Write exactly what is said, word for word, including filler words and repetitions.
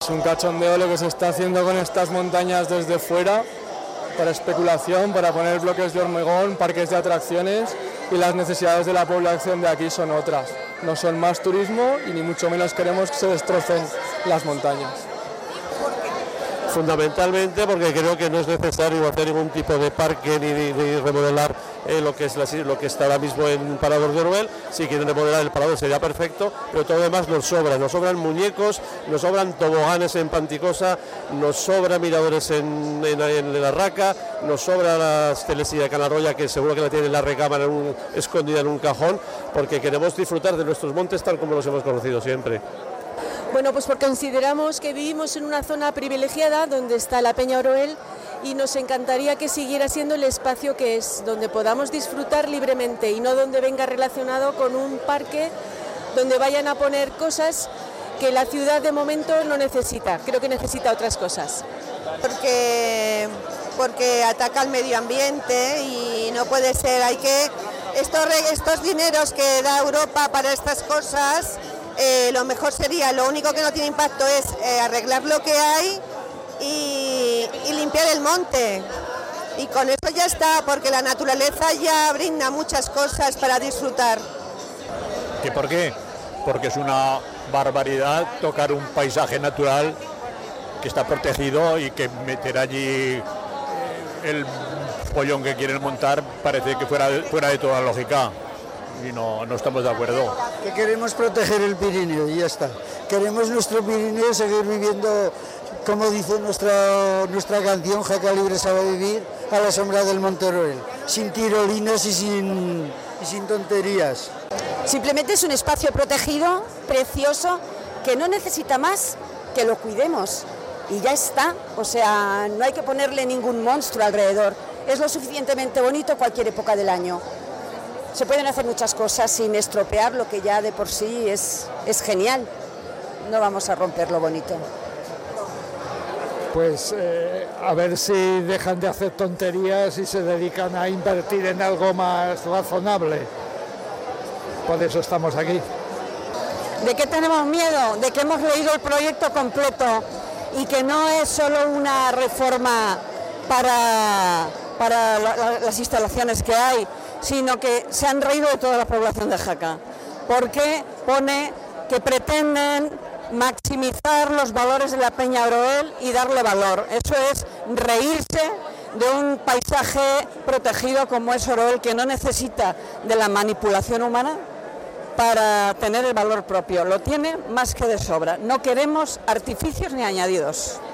un cachondeo lo que se está haciendo con estas montañas desde fuera, para especulación, para poner bloques de hormigón, parques de atracciones, y las necesidades de la población de aquí son otras. No son más turismo y ni mucho menos queremos que se destrocen las montañas. Fundamentalmente porque creo que no es necesario hacer ningún tipo de parque ni, ni, ni remodelar eh, lo que es la, lo que está ahora mismo en Parador de Orwell. Si quieren remodelar el Parador sería perfecto, pero todo lo demás nos sobra. Nos sobran muñecos, nos sobran toboganes en Panticosa, nos sobran miradores en, en, en la Raca, nos sobra la telesilla de Canarroya, que seguro que la tiene en la recámara en un, escondida en un cajón, porque queremos disfrutar de nuestros montes tal como los hemos conocido siempre. Bueno, pues porque consideramos que vivimos en una zona privilegiada donde está la Peña Oroel y nos encantaría que siguiera siendo el espacio que es, donde podamos disfrutar libremente y no donde venga relacionado con un parque donde vayan a poner cosas que la ciudad de momento no necesita, creo que necesita otras cosas. Porque, porque ataca al medio ambiente y no puede ser, hay que, estos, estos dineros que da Europa para estas cosas, Eh, lo mejor sería, lo único que no tiene impacto es eh, arreglar lo que hay y, y limpiar el monte. Y con eso ya está, porque la naturaleza ya brinda muchas cosas para disfrutar. ¿Que por qué? Porque es una barbaridad tocar un paisaje natural que está protegido y que meter allí el pollón que quieren montar parece que fuera, fuera de toda lógica. Y no, no estamos de acuerdo. Que queremos proteger el Pirineo y ya está. Queremos nuestro Pirineo seguir viviendo, como dice nuestra, nuestra canción, Jaca Libre sabe vivir, a la sombra del Monte Oroel, sin tirolinas y sin, y sin tonterías. Simplemente es un espacio protegido, precioso, que no necesita más que lo cuidemos. Y ya está, o sea, no hay que ponerle ningún monstruo alrededor. Es lo suficientemente bonito cualquier época del año. Se pueden hacer muchas cosas sin estropear lo que ya de por sí es, es genial. No vamos a romper lo bonito. Pues eh, a ver si dejan de hacer tonterías y se dedican a invertir en algo más razonable. Por eso estamos aquí. ¿De qué tenemos miedo? De que hemos leído el proyecto completo y que no es solo una reforma para, para la, la, las instalaciones que hay, sino que se han reído de toda la población de Jaca, porque pone que pretenden maximizar los valores de la Peña Oroel y darle valor. Eso es reírse de un paisaje protegido como es Oroel, que no necesita de la manipulación humana para tener el valor propio. Lo tiene más que de sobra. No queremos artificios ni añadidos.